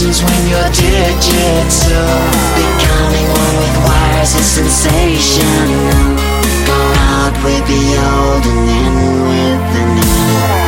connections when you're digital. Becoming one with wires is sensational. Go out with the old and in with the new.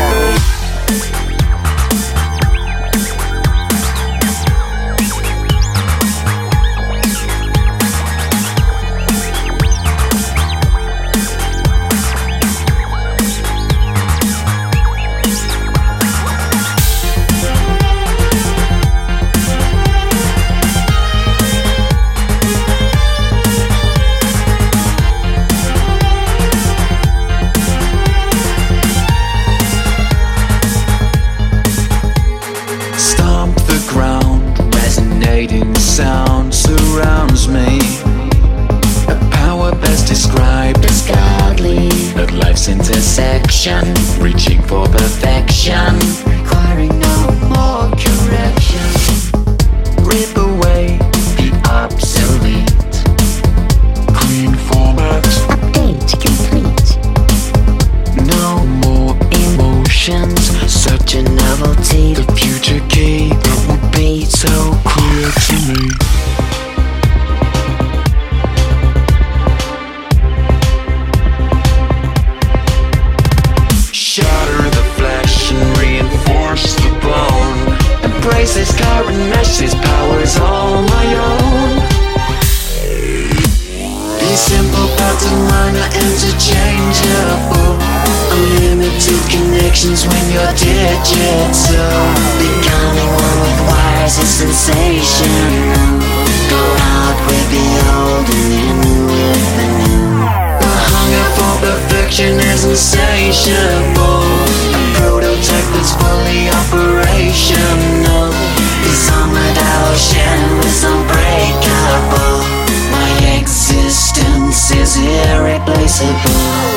Sound surrounds me. A power best described as godly. At life's intersection, reaching for perfection, requiring no more correction. Rip away the obsolete. Clean format. Update complete. No more emotions. Such a novelty. The future key that would be so clear to me. Shatter the flesh and reinforce the bone. Embrace this current mesh, this power's all my own. These simple parts of mine are interchangeable. Unlimited connections when you're digital. Becoming one with wires is sensational. Go out with the old and in with the new. The hunger for perfection is insatiable. A prototype that's fully operational. This armored ocean is unbreakable. My existence is irreplaceable.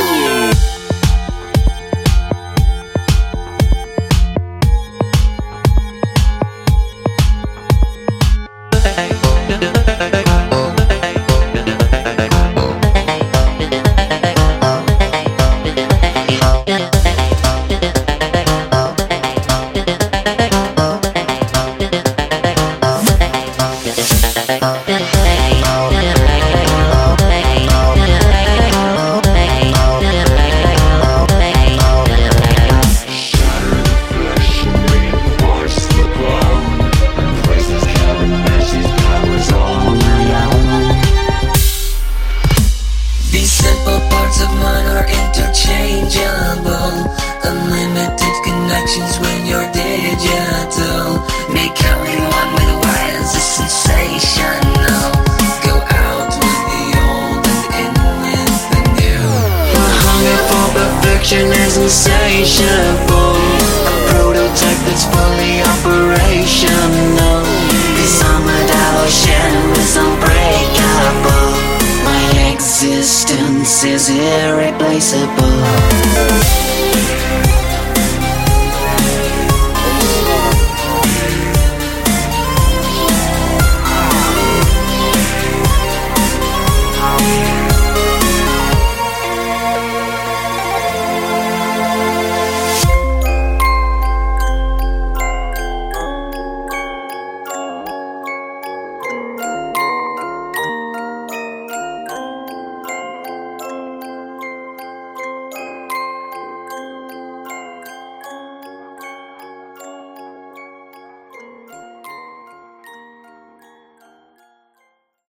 When you're digital, becoming one with wires is sensational. Go out with the old and in with the new. The hunger for perfection is insatiable. A prototype that's fully operational. This armored ocean is unbreakable. My existence is irreplaceable.